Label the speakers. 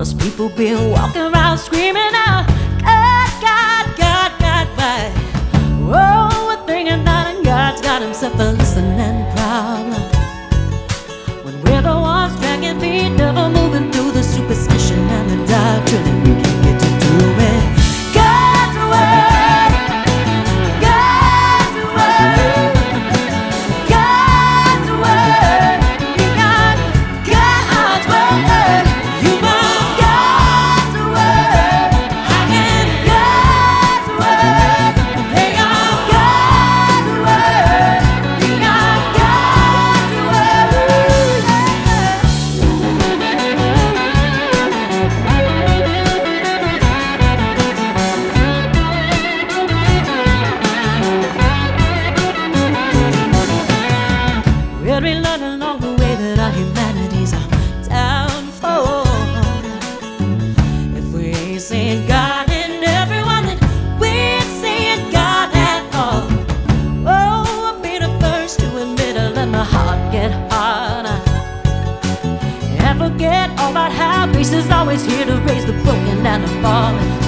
Speaker 1: us people been walking around screaming out, God, God, God, God, why? Oh, we're thinking that God's got himself a listening problem. When we're the ones dragging feet, never moving through the superstition and the doctrine, and we can't get to doing God's word, God's word, God's word. You got God's word. You want God's word. I can God's word. They are God's word. We are God's word. We'll be learning along the way that our humanity's a downfall. If we ain't seeing God in everyone, then we ain't seeing God at all. Oh, I'll be the first to admit it, let my heart get harder. And forget all about how grace is always here to raise the broken and the fallen.